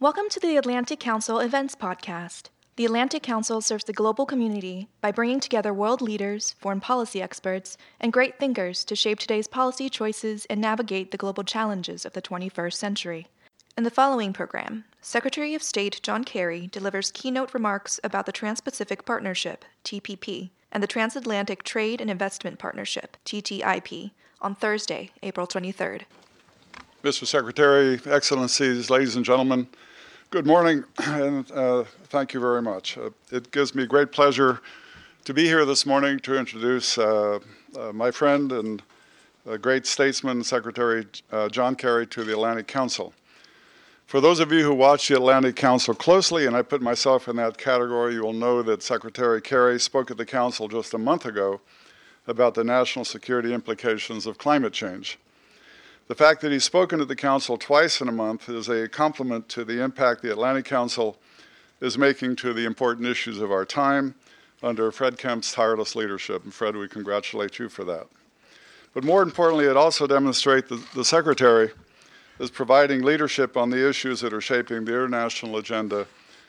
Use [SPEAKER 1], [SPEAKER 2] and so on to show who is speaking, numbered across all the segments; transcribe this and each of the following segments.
[SPEAKER 1] Welcome to the Atlantic Council Events Podcast. The Atlantic Council serves the global community by bringing together world leaders, foreign policy experts, and great thinkers to shape today's policy choices and navigate the global challenges of the 21st century. In the following program, Secretary of State John Kerry delivers keynote remarks about the Trans-Pacific Partnership, TPP, and the Transatlantic Trade and Investment Partnership, TTIP, on Thursday, April 23rd.
[SPEAKER 2] Mr. Secretary, Excellencies, ladies and gentlemen, good morning, and thank you very much. It gives me great pleasure to be here this morning to introduce my friend and great statesman, Secretary John Kerry, to the Atlantic Council. For those of you who watch the Atlantic Council closely, and I put myself in that category, you will know that Secretary Kerry spoke at the Council just a month ago about the national security implications of climate change. The fact that he's spoken at the Council twice in a month is a compliment to the impact the Atlantic Council is making to the important issues of our time under Fred Kemp's tireless leadership. And Fred, we congratulate you for that. But more importantly, it also demonstrates that the Secretary is providing leadership on the issues that are shaping the international agenda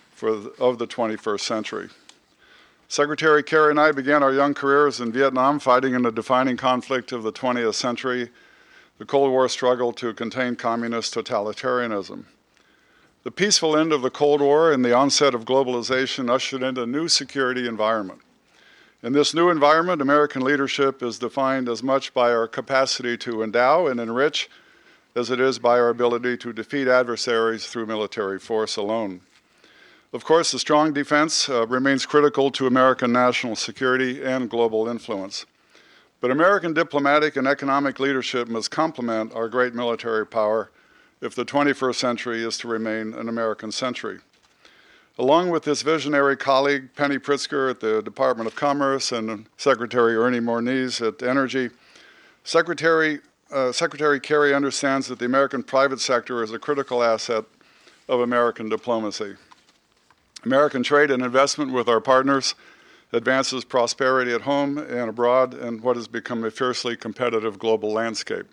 [SPEAKER 2] of the 21st century. Secretary Kerry and I began our young careers in Vietnam fighting in a defining conflict of the 20th century, the Cold War struggle to contain communist totalitarianism. The peaceful end of the Cold War and the onset of globalization ushered in a new security environment. In this new environment, American leadership is defined as much by our capacity to endow and enrich as it is by our ability to defeat adversaries through military force alone. Of course, a strong defense remains critical to American national security and global influence. But American diplomatic and economic leadership must complement our great military power if the 21st century is to remain an American century. Along with this visionary colleague, Penny Pritzker at the Department of Commerce and Secretary Ernie Moniz at Energy, Secretary Kerry understands that the American private sector is a critical asset of American diplomacy. American trade and investment with our partners advances prosperity at home and abroad in what has become a fiercely competitive global landscape.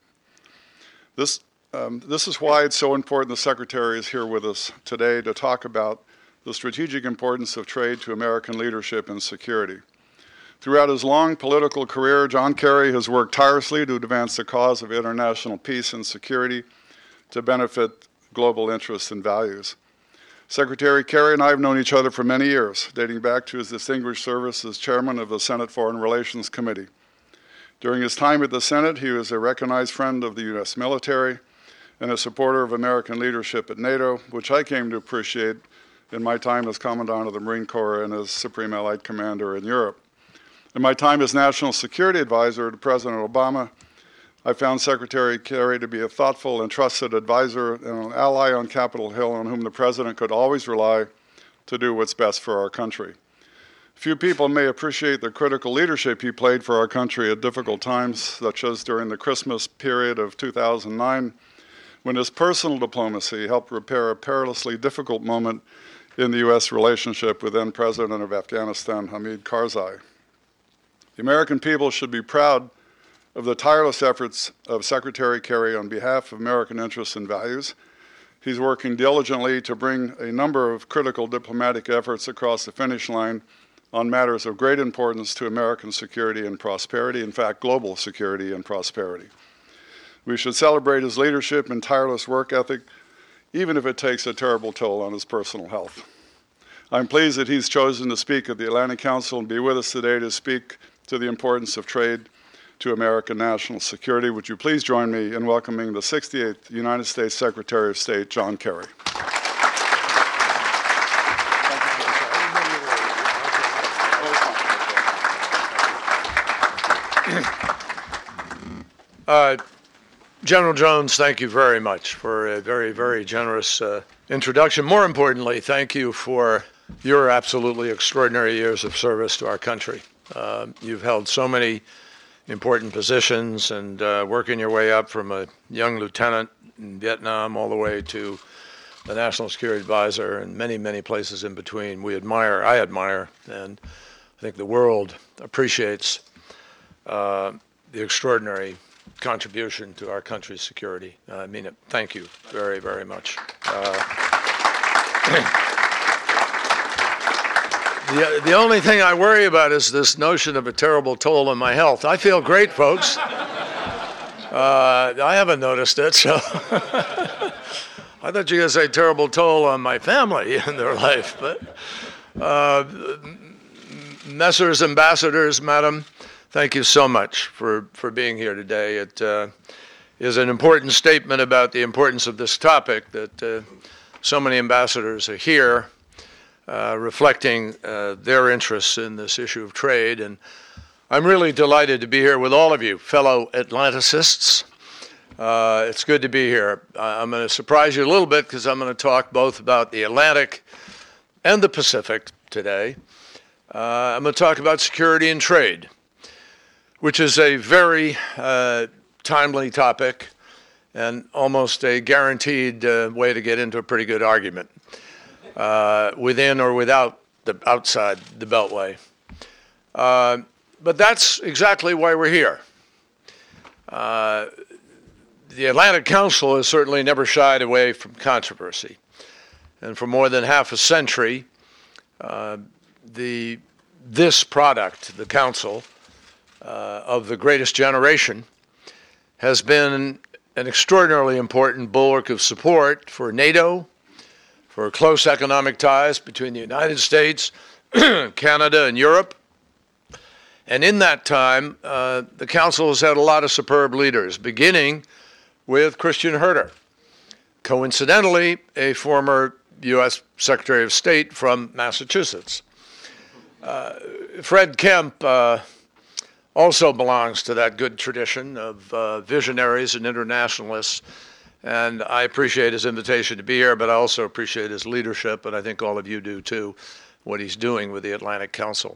[SPEAKER 2] This is why it's so important the Secretary is here with us today to talk about the strategic importance of trade to American leadership and security. Throughout his long political career, John Kerry has worked tirelessly to advance the cause of international peace and security to benefit global interests and values. Secretary Kerry and I have known each other for many years, dating back to his distinguished service as chairman of the Senate Foreign Relations Committee. During his time at the Senate, he was a recognized friend of the U.S. military and a supporter of American leadership at NATO, which I came to appreciate in my time as Commandant of the Marine Corps and as Supreme Allied Commander in Europe. In my time as National Security Advisor to President Obama, I found Secretary Kerry to be a thoughtful and trusted advisor and an ally on Capitol Hill on whom the President could always rely to do what's best for our country. Few people may appreciate the critical leadership he played for our country at difficult times, such as during the Christmas period of 2009, when his personal diplomacy helped repair a perilously difficult moment in the U.S. relationship with then President of Afghanistan, Hamid Karzai. The American people should be proud of the tireless efforts of Secretary Kerry on behalf of American interests and values. He's working diligently to bring a number of critical diplomatic efforts across the finish line on matters of great importance to American security and prosperity, in fact, global security and prosperity. We should celebrate his leadership and tireless work ethic, even if it takes a terrible toll on his personal health. I'm pleased that he's chosen to speak at the Atlantic Council and be with us today to speak to the importance of trade to American national security. Would you please join me in welcoming the 68th United States Secretary of State, John Kerry.
[SPEAKER 3] General Jones, thank you very much for a very, very generous introduction. More importantly, thank you for your absolutely extraordinary years of service to our country. You've held so many important positions and working your way up from a young lieutenant in Vietnam all the way to the National Security Advisor and many, many places in between. I admire, and I think the world appreciates the extraordinary contribution to our country's security. I mean it. Thank you very, very much. The only thing I worry about is this notion of a terrible toll on my health. I feel great, folks. I haven't noticed it, so I thought you were going to say terrible toll on my family in their life. But Messrs. Ambassadors, Madam, thank you so much for being here today. It is an important statement about the importance of this topic that so many ambassadors are here reflecting their interests in this issue of trade. And I'm really delighted to be here with all of you, fellow Atlanticists. It's good to be here. I'm going to surprise you a little bit because I'm going to talk both about the Atlantic and the Pacific today. I'm going to talk about security and trade, which is a very timely topic and almost a guaranteed way to get into a pretty good argument within or without outside the Beltway. But that's exactly why we're here. The Atlantic Council has certainly never shied away from controversy. And for more than half a century, this product, the Council, of the greatest generation, has been an extraordinarily important bulwark of support for NATO, for close economic ties between the United States, Canada, and Europe. And in that time, the Council has had a lot of superb leaders, beginning with Christian Herter, coincidentally a former U.S. Secretary of State from Massachusetts. Fred Kemp also belongs to that good tradition of visionaries and internationalists, and I appreciate his invitation to be here, but I also appreciate his leadership, and I think all of you do too, what he's doing with the Atlantic Council.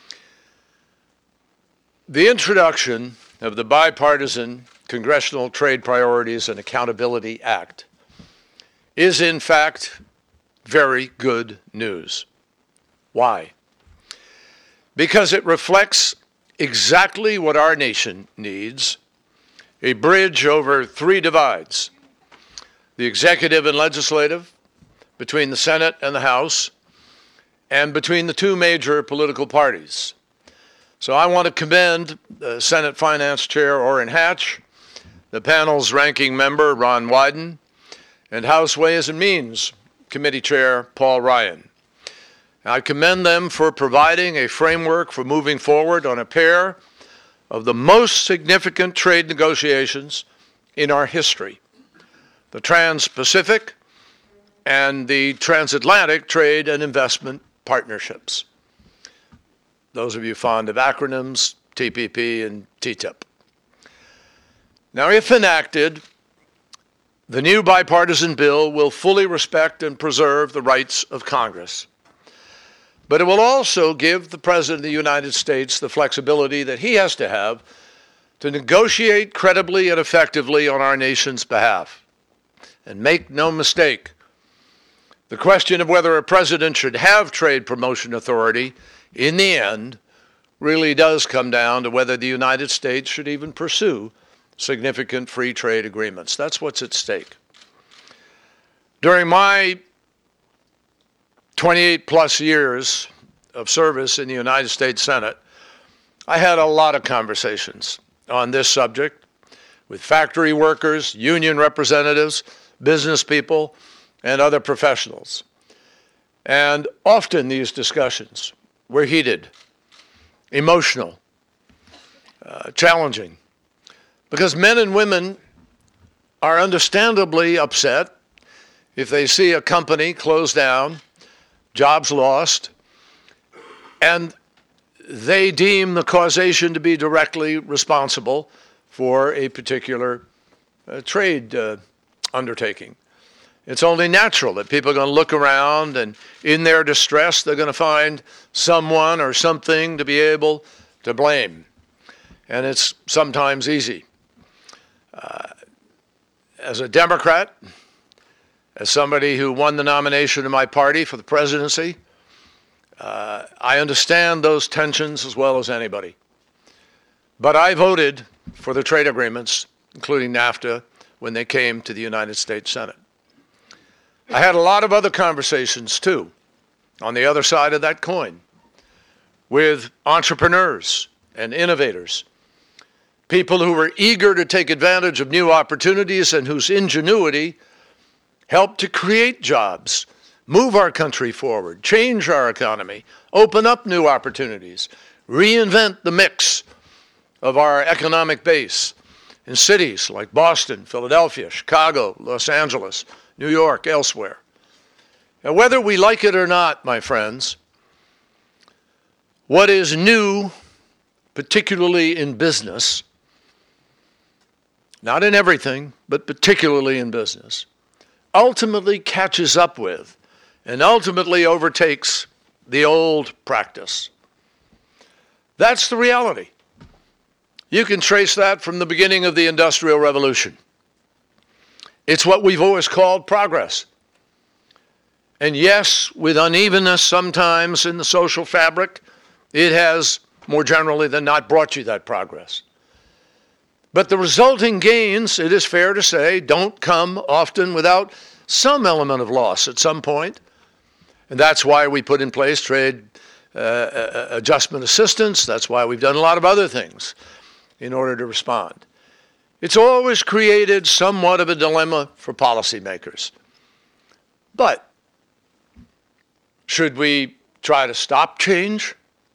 [SPEAKER 3] The introduction of the Bipartisan Congressional Trade Priorities and Accountability Act is, in fact, very good news. Why? Because it reflects exactly what our nation needs: a bridge over three divides: the executive and legislative, between the Senate and the House, and between the two major political parties. So I want to commend Senate Finance Chair Orrin Hatch, the panel's ranking member Ron Wyden, and House Ways and Means Committee Chair Paul Ryan. I commend them for providing a framework for moving forward on a pair of the most significant trade negotiations in our history: the Trans-Pacific and the Transatlantic Trade and Investment Partnerships. Those of you fond of acronyms, TPP and TTIP. Now, if enacted, the new bipartisan bill will fully respect and preserve the rights of Congress. But it will also give the President of the United States the flexibility that he has to have to negotiate credibly and effectively on our nation's behalf. And make no mistake, the question of whether a president should have trade promotion authority, in the end, really does come down to whether the United States should even pursue significant free trade agreements. That's what's at stake. During my 28-plus years of service in the United States Senate, I had a lot of conversations on this subject with factory workers, union representatives, business people, and other professionals. And often these discussions were heated, emotional, challenging, because men and women are understandably upset if they see a company close down, jobs lost, and they deem the causation to be directly responsible for a particular trade undertaking. It's only natural that people are going to look around, and in their distress, they're going to find someone or something to be able to blame. And it's sometimes easy. As a Democrat, as somebody who won the nomination of my party for the presidency, I understand those tensions as well as anybody. But I voted for the trade agreements, including NAFTA, when they came to the United States Senate. I had a lot of other conversations too, on the other side of that coin, with entrepreneurs and innovators, people who were eager to take advantage of new opportunities and whose ingenuity helped to create jobs, move our country forward, change our economy, open up new opportunities, reinvent the mix of our economic base in cities like Boston, Philadelphia, Chicago, Los Angeles, New York, elsewhere. And whether we like it or not, my friends, what is new, particularly in business, not in everything, but particularly in business, ultimately catches up with and ultimately overtakes the old practice. That's the reality. You can trace that from the beginning of the Industrial Revolution. It's what we've always called progress. And yes, with unevenness sometimes in the social fabric, it has, more generally than not, brought you that progress. But the resulting gains, it is fair to say, don't come often without some element of loss at some point. And that's why we put in place trade adjustment assistance. That's why we've done a lot of other things in order to respond. It's always created somewhat of a dilemma for policymakers. But should we try to stop change,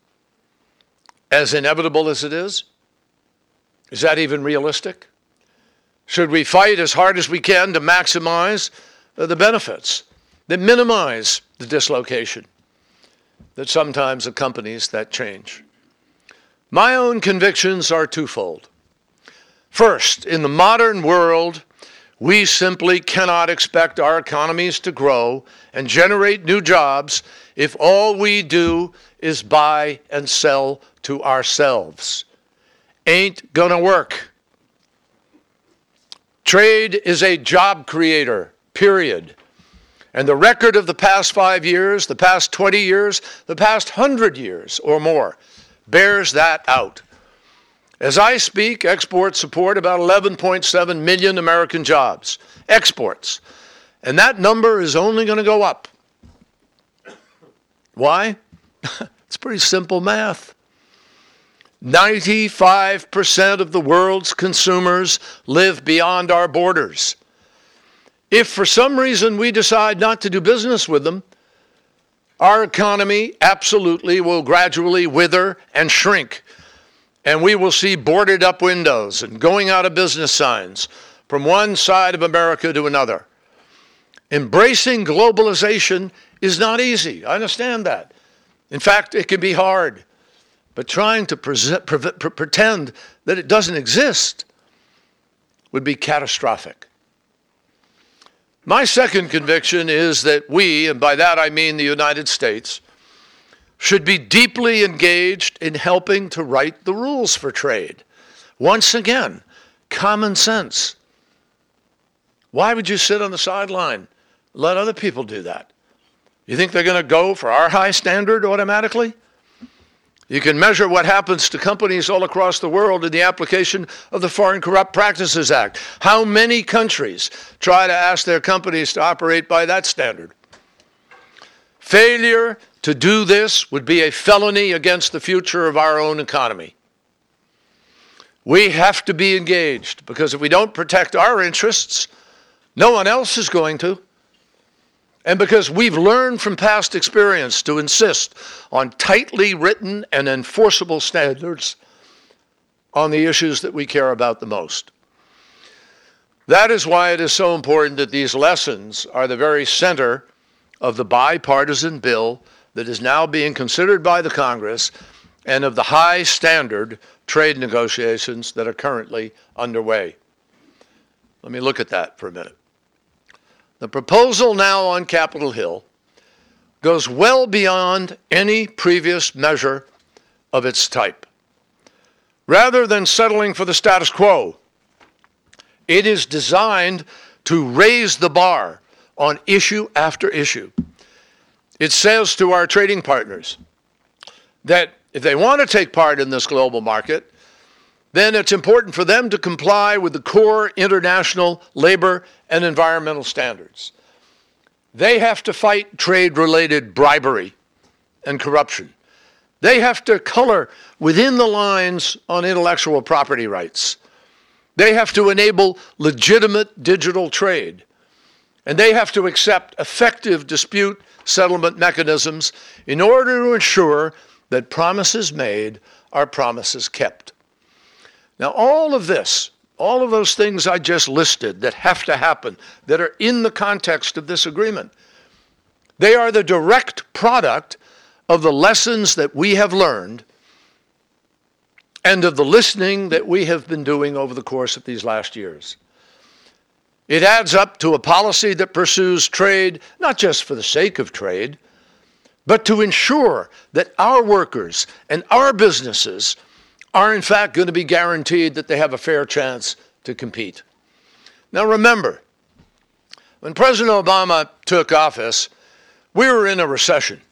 [SPEAKER 3] as inevitable as it is? Is that even realistic? Should we fight as hard as we can to maximize the benefits, that minimize the dislocation that sometimes accompanies that change? My own convictions are twofold. First, in the modern world, we simply cannot expect our economies to grow and generate new jobs if all we do is buy and sell to ourselves. Ain't gonna work. Trade is a job creator, period. And the record of the past 5 years, the past 20 years, the past 100 years or more bears that out. As I speak, exports support about 11.7 million American jobs. Exports. And that number is only going to go up. Why? It's pretty simple math. 95% of the world's consumers live beyond our borders. If for some reason we decide not to do business with them, our economy absolutely will gradually wither and shrink. And we will see boarded up windows and going out of business signs from one side of America to another. Embracing globalization is not easy. I understand that. In fact, it can be hard. But trying to pretend that it doesn't exist would be catastrophic. My second conviction is that we, and by that I mean the United States, should be deeply engaged in helping to write the rules for trade. Once again, common sense. Why would you sit on the sideline? Let other people do that. You think they're going to go for our high standard automatically? You can measure what happens to companies all across the world in the application of the Foreign Corrupt Practices Act. How many countries try to ask their companies to operate by that standard? Failure to do this would be a felony against the future of our own economy. We have to be engaged, because if we don't protect our interests, no one else is going to. And because we've learned from past experience to insist on tightly written and enforceable standards on the issues that we care about the most. That is why it is so important that these lessons are the very center of the bipartisan bill that is now being considered by the Congress and of the high standard trade negotiations that are currently underway. Let me look at that for a minute. The proposal now on Capitol Hill goes well beyond any previous measure of its type. Rather than settling for the status quo, it is designed to raise the bar on issue after issue. It says to our trading partners that if they want to take part in this global market, then it's important for them to comply with the core international labor and environmental standards. They have to fight trade-related bribery and corruption. They have to color within the lines on intellectual property rights. They have to enable legitimate digital trade. And they have to accept effective dispute settlement mechanisms in order to ensure that promises made are promises kept. Now, all of this, all of those things I just listed that have to happen, that are in the context of this agreement, they are the direct product of the lessons that we have learned and of the listening that we have been doing over the course of these last years. It adds up to a policy that pursues trade, not just for the sake of trade, but to ensure that our workers and our businesses are in fact going to be guaranteed that they have a fair chance to compete. Now remember, when President Obama took office, we were in a recession.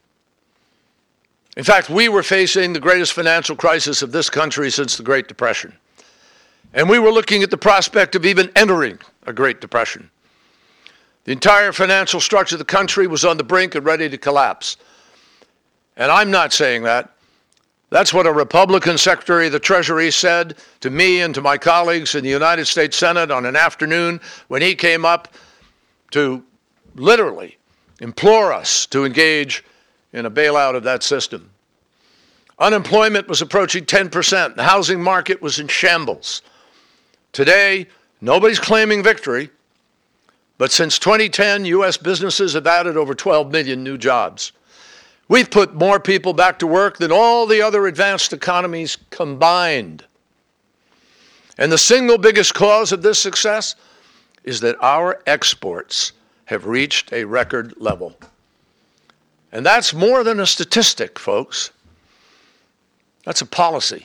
[SPEAKER 3] In fact, we were facing the greatest financial crisis of this country since the Great Depression. And we were looking at the prospect of even entering a Great Depression. The entire financial structure of the country was on the brink and ready to collapse. And I'm not saying that. That's what a Republican Secretary of the Treasury said to me and to my colleagues in the United States Senate on an afternoon when he came up to literally implore us to engage in a bailout of that system. Unemployment was approaching 10%. The housing market was in shambles. Today, nobody's claiming victory, but since 2010, U.S. businesses have added over 12 million new jobs. We've put more people back to work than all the other advanced economies combined. And the single biggest cause of this success is that our exports have reached a record level. And that's more than a statistic, folks. That's a policy.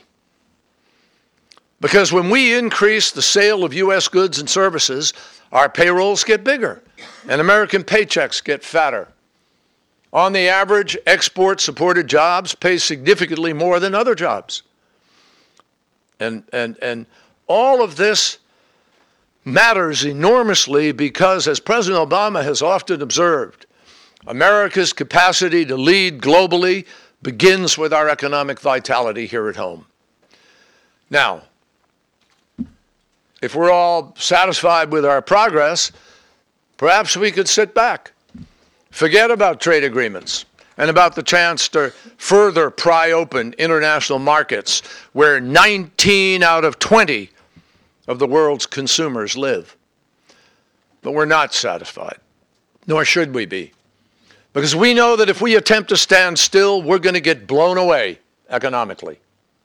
[SPEAKER 3] Because when we increase the sale of U.S. goods and services, our payrolls get bigger and American paychecks get fatter. On the average, export-supported jobs pay significantly more than other jobs. And all of this matters enormously because, as President Obama has often observed, America's capacity to lead globally begins with our economic vitality here at home. Now, if we're all satisfied with our progress, perhaps we could sit back, forget about trade agreements, and about the chance to further pry open international markets where 19 out of 20 of the world's consumers live. But we're not satisfied, nor should we be. Because we know that if we attempt to stand still, we're going to get blown away economically.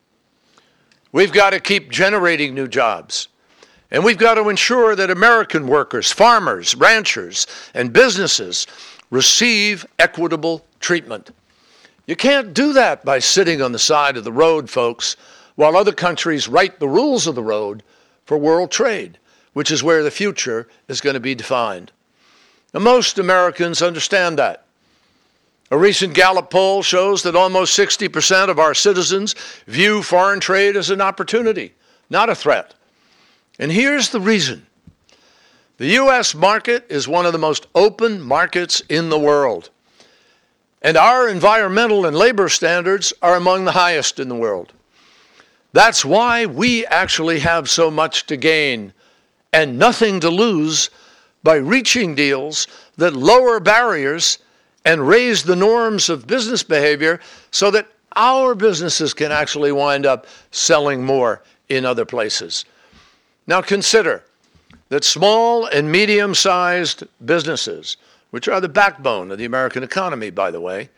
[SPEAKER 3] We've got to keep generating new jobs. And we've got to ensure that American workers, farmers, ranchers, and businesses receive equitable treatment. You can't do that by sitting on the side of the road, folks, while other countries write the rules of the road for world trade, which is where the future is going to be defined. Now, most Americans understand that. A recent Gallup poll shows that almost 60% of our citizens view foreign trade as an opportunity, not a threat. And here's the reason. The U.S. market is one of the most open markets in the world. And our environmental and labor standards are among the highest in the world. That's why we actually have so much to gain and nothing to lose by reaching deals that lower barriers and raise the norms of business behavior so that our businesses can actually wind up selling more in other places. Now consider that small and medium-sized businesses, which are the backbone of the American economy, by the way,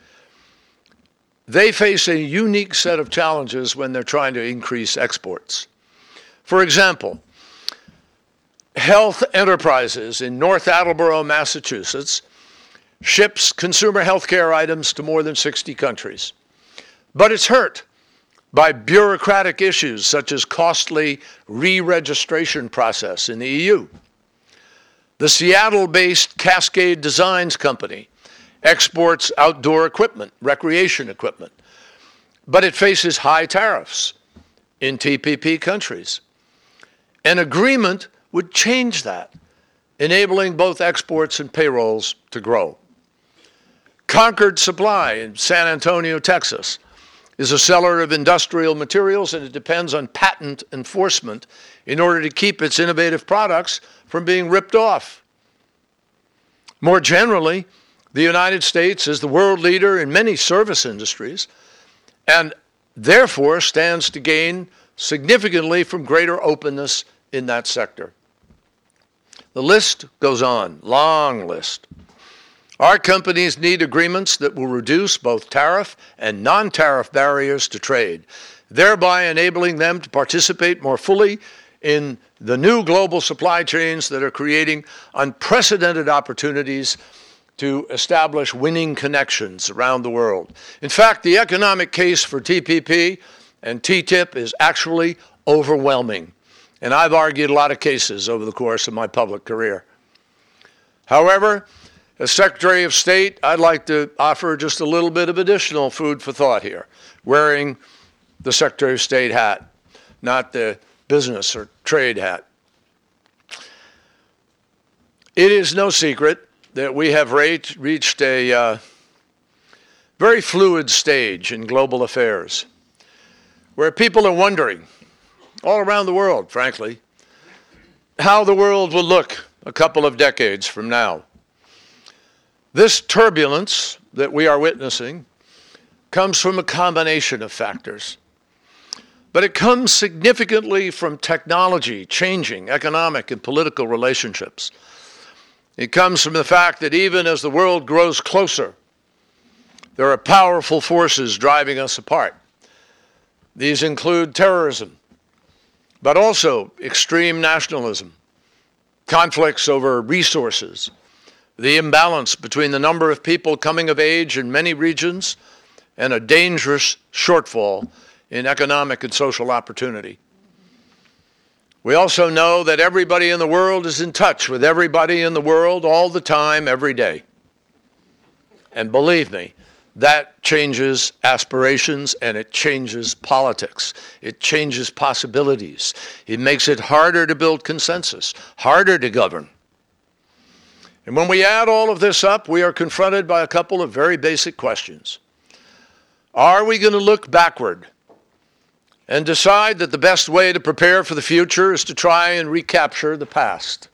[SPEAKER 3] they face a unique set of challenges when they're trying to increase exports. For example, Health Enterprises in North Attleboro, Massachusetts, ships consumer health care items to more than 60 countries. But it's hurt by bureaucratic issues such as costly re-registration process in the EU. The Seattle-based Cascade Designs Company exports outdoor equipment, recreation equipment, but it faces high tariffs in TPP countries. An agreement would change that, enabling both exports and payrolls to grow. Concord Supply in San Antonio, Texas, is a seller of industrial materials, and it depends on patent enforcement in order to keep its innovative products from being ripped off. More generally, the United States is the world leader in many service industries and therefore stands to gain significantly from greater openness in that sector. The list goes on, long list. Our companies need agreements that will reduce both tariff and non-tariff barriers to trade, thereby enabling them to participate more fully in the new global supply chains that are creating unprecedented opportunities to establish winning connections around the world. In fact, the economic case for TPP and TTIP is actually overwhelming, and I've argued a lot of cases over the course of my public career. However, as Secretary of State, I'd like to offer just a little bit of additional food for thought here, wearing the Secretary of State hat, not the business or trade hat. It is no secret that we have reached a very fluid stage in global affairs, where people are wondering, all around the world, frankly, how the world will look a couple of decades from now. This turbulence that we are witnessing comes from a combination of factors, but it comes significantly from technology changing economic and political relationships. It comes from the fact that even as the world grows closer, there are powerful forces driving us apart. These include terrorism, but also extreme nationalism, conflicts over resources, the imbalance between the number of people coming of age in many regions and a dangerous shortfall in economic and social opportunity. We also know that everybody in the world is in touch with everybody in the world all the time, every day. And believe me, that changes aspirations and it changes politics. It changes possibilities. It makes it harder to build consensus, harder to govern. And when we add all of this up, we are confronted by a couple of very basic questions. Are we going to look backward and decide that the best way to prepare for the future is to try and recapture the past?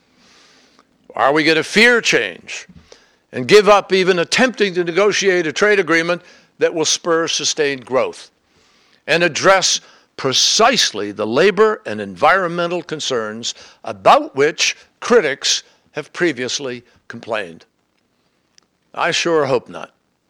[SPEAKER 3] Are we going to fear change and give up even attempting to negotiate a trade agreement that will spur sustained growth and address precisely the labor and environmental concerns about which critics have previously complained? I sure hope not.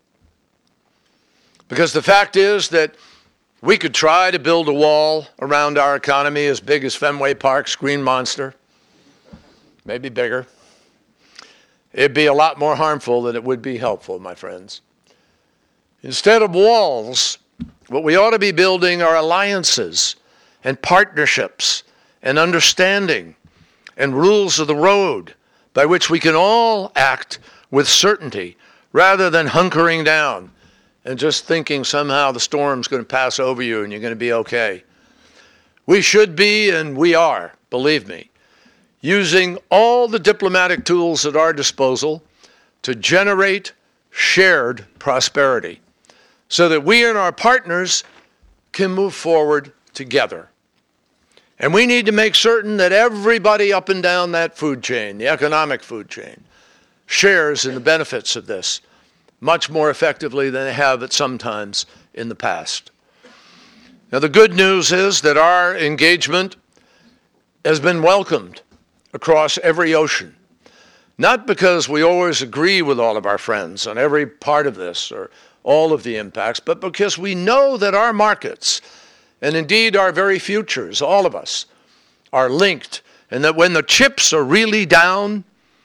[SPEAKER 3] Because the fact is that we could try to build a wall around our economy as big as Fenway Park's Green Monster, maybe bigger. It'd be a lot more harmful than it would be helpful, my friends. Instead of walls, what we ought to be building are alliances and partnerships and understanding and rules of the road by which we can all act with certainty rather than hunkering down and just thinking somehow the storm's going to pass over you and you're going to be okay. We should be, and we are, believe me, using all the diplomatic tools at our disposal to generate shared prosperity so that we and our partners can move forward together. And we need to make certain that everybody up and down that food chain, the economic food chain, shares in the benefits of this much more effectively than they have at some times in the past. Now, the good news is that our engagement has been welcomed across every ocean, not because we always agree with all of our friends on every part of this or all of the impacts, but because we know that our markets, and indeed our very futures, all of us, are linked, and that when the chips are really down,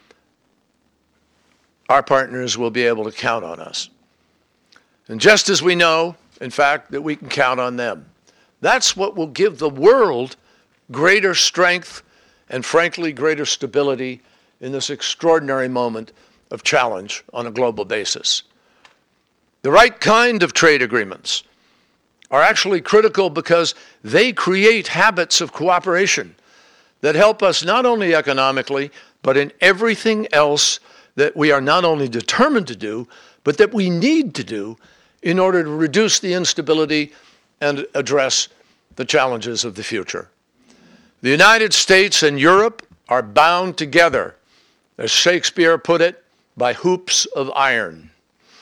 [SPEAKER 3] our partners will be able to count on us. And just as we know, in fact, that we can count on them. That's what will give the world greater strength and, frankly, greater stability in this extraordinary moment of challenge on a global basis. The right kind of trade agreements are actually critical because they create habits of cooperation that help us not only economically, but in everything else that we are not only determined to do, but but that we need to do in order to reduce the instability and address the challenges of the future. The United States and Europe are bound together, as Shakespeare put it, by hoops of iron.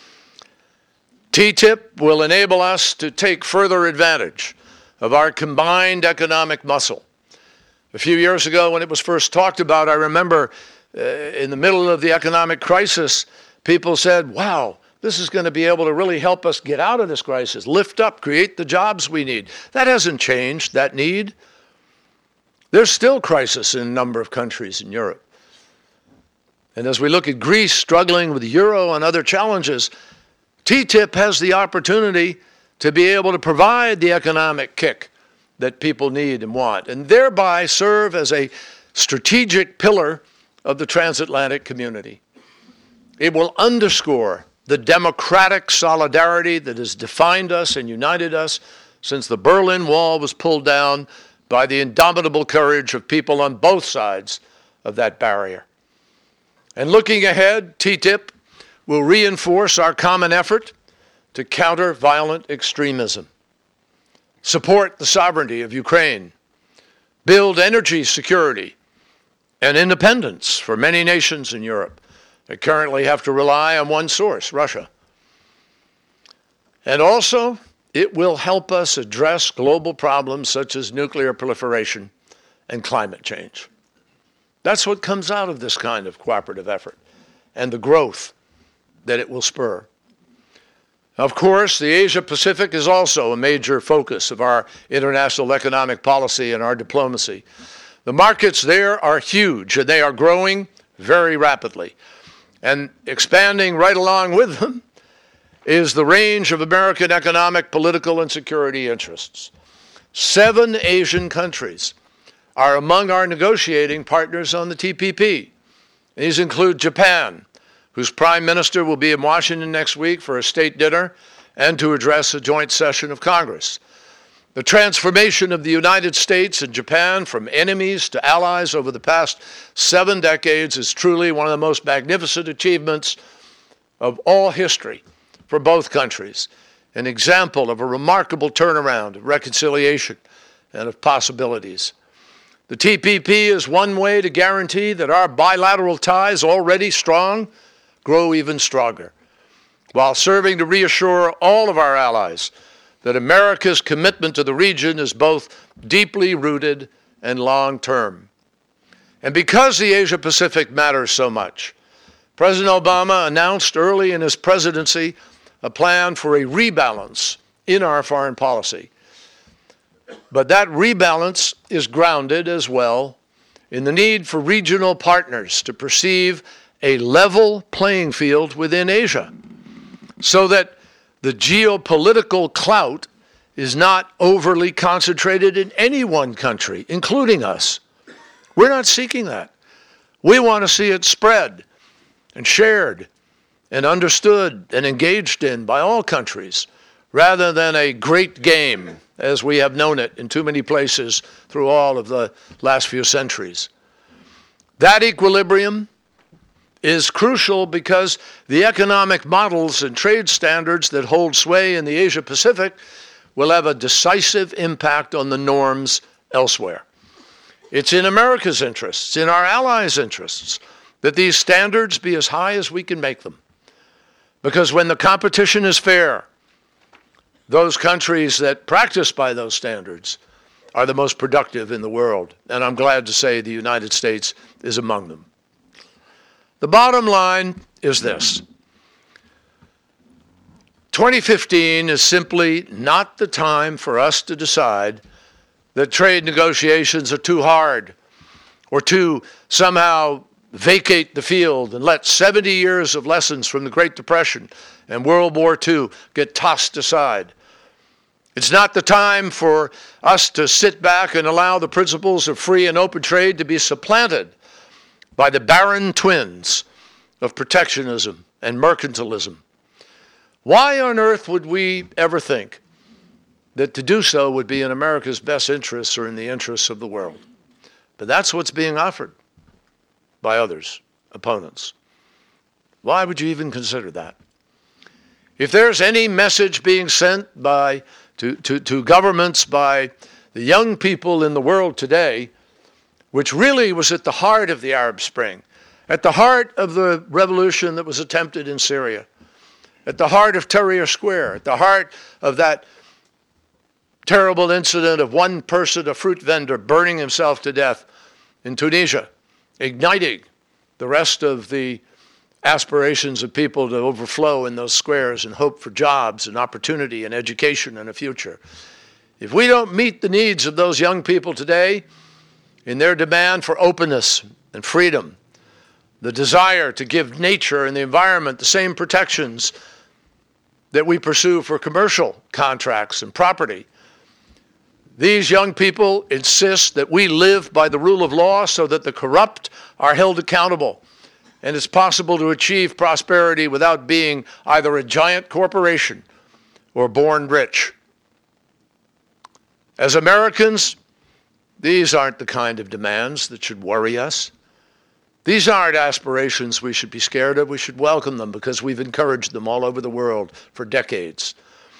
[SPEAKER 3] TTIP will enable us to take further advantage of our combined economic muscle. A few years ago, when it was first talked about, I remember in the middle of the economic crisis, people said, wow, this is going to be able to really help us get out of this crisis, lift up, create the jobs we need. That hasn't changed, that need. There's still crisis in a number of countries in Europe. And as we look at Greece struggling with the euro and other challenges, TTIP has the opportunity to be able to provide the economic kick that people need and want, and thereby serve as a strategic pillar of the transatlantic community. It will underscore the democratic solidarity that has defined us and united us since the Berlin Wall was pulled down by the indomitable courage of people on both sides of that barrier. And looking ahead, TTIP will reinforce our common effort to counter violent extremism, support the sovereignty of Ukraine, build energy security and independence for many nations in Europe that currently have to rely on one source, Russia. And also, it will help us address global problems such as nuclear proliferation and climate change. That's what comes out of this kind of cooperative effort and the growth that it will spur. Of course, the Asia-Pacific is also a major focus of our international economic policy and our diplomacy. The markets there are huge, and they are growing very rapidly. And expanding right along with them is the range of American economic, political, and security interests. 7 Asian countries are among our negotiating partners on the TPP. These include Japan, whose prime minister will be in Washington next week for a state dinner and to address a joint session of Congress. The transformation of the United States and Japan from enemies to allies over the past 7 decades is truly one of the most magnificent achievements of all history for both countries, an example of a remarkable turnaround of reconciliation and of possibilities. The TPP is one way to guarantee that our bilateral ties, already strong, grow even stronger, while serving to reassure all of our allies that America's commitment to the region is both deeply rooted and long-term. And because the Asia-Pacific matters so much, President Obama announced early in his presidency a plan for a rebalance in our foreign policy. But that rebalance is grounded as well in the need for regional partners to perceive a level playing field within Asia, so that the geopolitical clout is not overly concentrated in any one country, including us. We're not seeking that. We want to see it spread and shared and understood and engaged in by all countries, rather than a great game as we have known it in too many places through all of the last few centuries. That equilibrium is crucial because the economic models and trade standards that hold sway in the Asia-Pacific will have a decisive impact on the norms elsewhere. It's in America's interests, in our allies' interests, that these standards be as high as we can make them. Because when the competition is fair, those countries that practice by those standards are the most productive in the world. And I'm glad to say the United States is among them. The bottom line is this. 2015 is simply not the time for us to decide that trade negotiations are too hard or to somehow vacate the field and let 70 years of lessons from the Great Depression and World War II get tossed aside. It's not the time for us to sit back and allow the principles of free and open trade to be supplanted by the barren twins of protectionism and mercantilism. Why on earth would we ever think that to do so would be in America's best interests or in the interests of the world? But that's what's being offered by others, opponents. Why would you even consider that? If there's any message being sent to governments by the young people in the world today, which really was at the heart of the Arab Spring, at the heart of the revolution that was attempted in Syria, at the heart of Tahrir Square, at the heart of that terrible incident of one person, a fruit vendor, burning himself to death in Tunisia, igniting the rest of the aspirations of people to overflow in those squares and hope for jobs and opportunity and education and a future. If we don't meet the needs of those young people today in their demand for openness and freedom, the desire to give nature and the environment the same protections that we pursue for commercial contracts and property, these young people insist that we live by the rule of law so that the corrupt are held accountable. And it's possible to achieve prosperity without being either a giant corporation or born rich. As Americans, these aren't the kind of demands that should worry us. These aren't aspirations we should be scared of. We should welcome them because we've encouraged them all over the world for decades.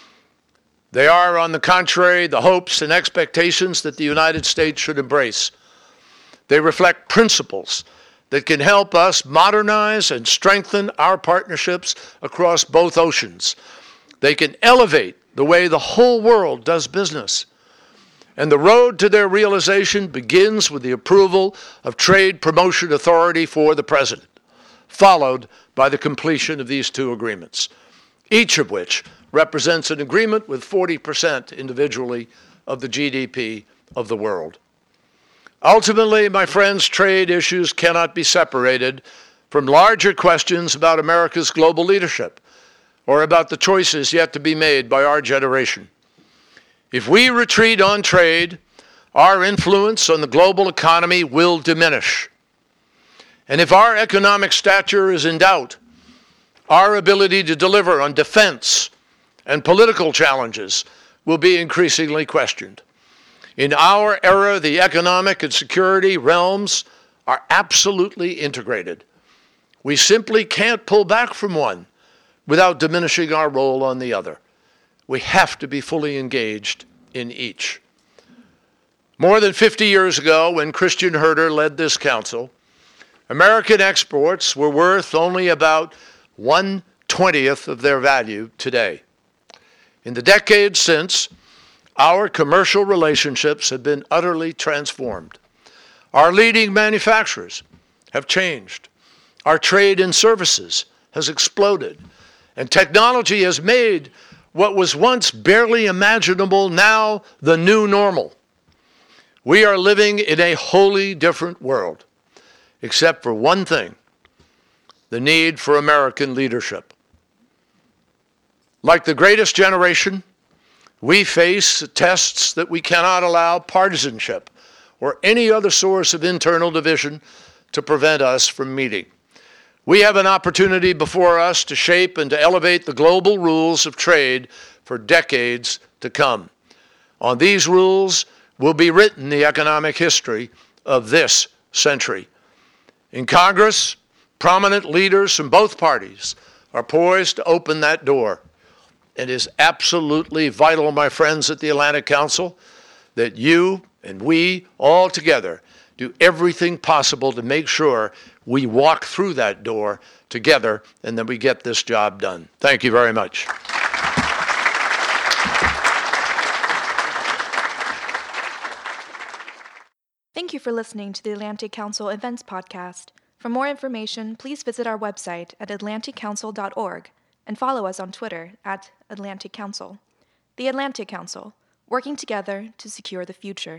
[SPEAKER 3] They are, on the contrary, the hopes and expectations that the United States should embrace. They reflect principles that can help us modernize and strengthen our partnerships across both oceans. They can elevate the way the whole world does business. And the road to their realization begins with the approval of Trade Promotion Authority for the President, followed by the completion of these two agreements, each of which represents an agreement with 40% individually of the GDP of the world. Ultimately, my friends, trade issues cannot be separated from larger questions about America's global leadership or about the choices yet to be made by our generation. If we retreat on trade, our influence on the global economy will diminish. And if our economic stature is in doubt, our ability to deliver on defense and political challenges will be increasingly questioned. In our era, the economic and security realms are absolutely integrated. We simply can't pull back from one without diminishing our role on the other. We have to be fully engaged in each. More than 50 years ago, when Christian Herter led this council, American exports were worth only about 1/20th of their value today. In the decades since, our commercial relationships have been utterly transformed. Our leading manufacturers have changed. Our trade in services has exploded. And technology has made what was once barely imaginable now the new normal. We are living in a wholly different world, except for one thing: the need for American leadership. Like the greatest generation, we face tests that we cannot allow partisanship or any other source of internal division to prevent us from meeting. We have an opportunity before us to shape and to elevate the global rules of trade for decades to come. On these rules will be written the economic history of this century. In Congress, prominent leaders from both parties are poised to open that door. It is absolutely vital, my friends at the Atlantic Council, that you and we all together do everything possible to make sure we walk through that door together and that we get this job done. Thank you very much.
[SPEAKER 1] Thank you for listening to the Atlantic Council Events Podcast. For more information, please visit our website at atlanticcouncil.org and follow us on Twitter @Atlantic Council. The Atlantic Council, working together to secure the future.